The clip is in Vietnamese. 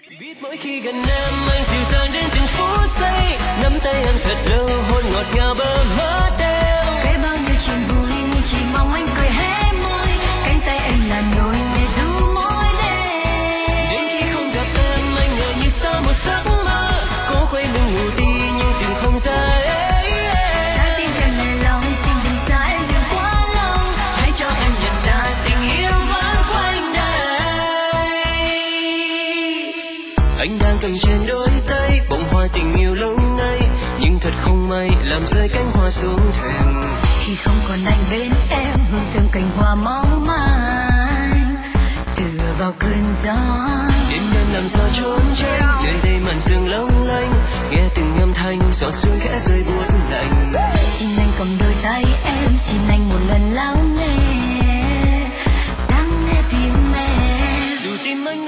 Biết mỗi khi gần em anh dịu dàng đến từng phút giây, nắm tay em thật lâu hôn ngọt ngào bờ má đêm. Kể bao nhiêu chuyện vui nhưng chỉ mong anh cười hé môi, cánh tay anh là nỗi để ru mỗi đêm. Đến khi không gặp em anh ngỡ như xa một giấc mơ, cố quay lưng ngủ đi nhưng tìm không ra. Trái tim chẳng nề lòng xin đừng xa em dừng quá lâu, hãy cho em nhận ra tình yêu vẫn quanh đây. Anh đang cầm trên đôi tay bông hoa tình yêu lâu nay, nhưng thật không may làm rơi cánh hoa xuống thềm. Khi không còn anh bên em, hương thơm cành hoa mong manh tựa vào cơn gió. Đêm đêm làm sao trốn tránh nơi đây màn sương long lanh, nghe từng âm thanh giọt sương khẽ rơi buốt lạnh. Xin anh cầm đôi tay em, xin anh một lần lắng nghe tim em. Dù tim anh